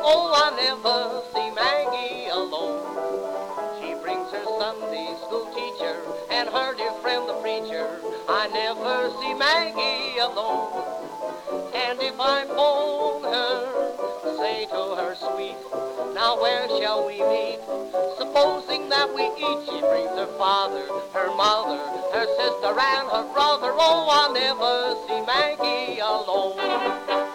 Oh, I never see Maggie alone. She brings her Sunday school teacher and her dear friend the preacher. I never see Maggie alone. And if I phone her, say to her sweet, now where shall we meet? Supposing that we eat, she brings her father, her mother, her sister and her brother. Oh, I'll never see Maggie alone.